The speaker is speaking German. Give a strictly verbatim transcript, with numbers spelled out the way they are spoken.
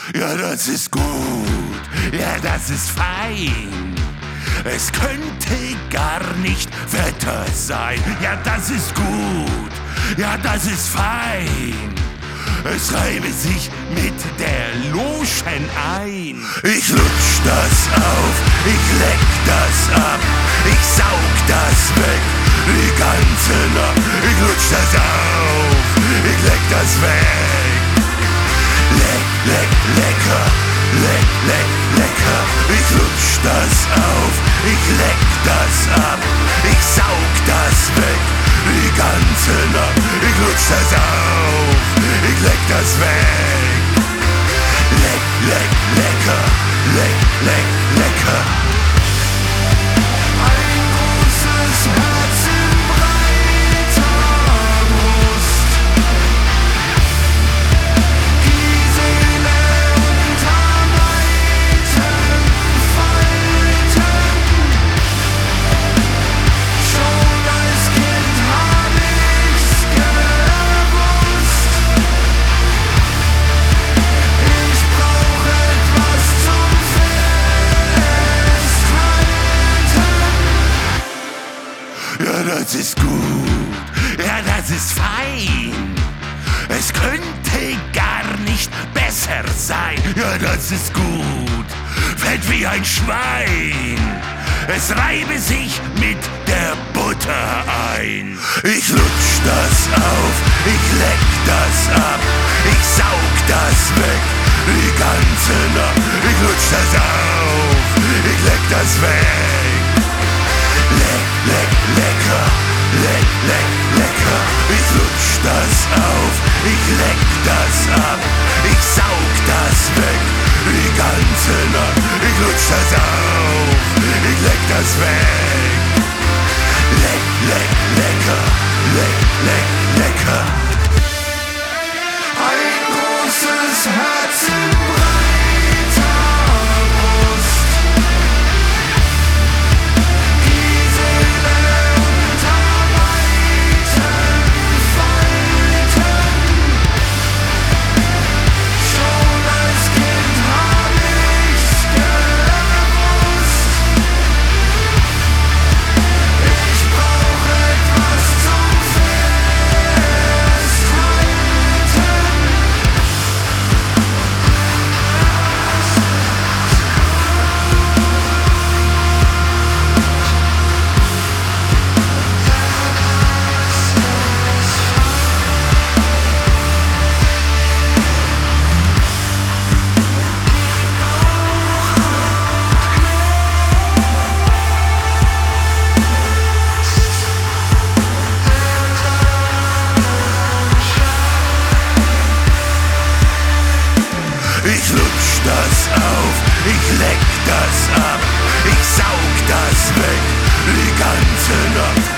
Ja, das ist gut, ja, das ist fein. Es könnte gar nicht fetter sein. Ja, das ist gut, ja, das ist fein. Es reibe sich mit der Lotion ein. Ich lutsch das auf, ich leck das ab, ich saug das weg, die ganze Nacht. Ich lutsch das auf, ich leck das weg. Leck, leck, lecker, leck, leck, lecker. Ich lutsch das auf, ich leck das ab, ich saug das weg, die ganze Nacht. Ich lutsch das auf, ich leck das weg. Leck, leck, lecker, leck, leck, lecker. Ein großes Herz in breiter Brust, die Seele unter weiten Falten. Schon als Kind hab ich's gewusst. Ich brauch etwas zum Festhalten. Ja, das ist gut, ja, das ist fein. Es könnte gar nicht besser sein. Ja, das ist gut, fett wie ein Schwein. Es reibe sich mit der Butter ein. Ich lutsch das auf, ich leck das ab, ich saug das weg, die ganze Nacht. Ich lutsch das auf, ich leck das weg. Leck, leck, lecker, leck, leck, lecker. Ich lutsch das auf, ich leck das ab, ich saug das weg, die ganze Nacht. Ich lutsch das auf, ich leck das weg. Leck, leck, lecker, leck, leck, lecker. Ein großes Herz in breiter Brust, die Seele unter weiten Falten. Schon als Kind hab ich's gewusst. Ich brauch etwas zum Festhalten. Ich lutsch das auf, ich leck das ab, ich saug das weg, die ganze Nacht.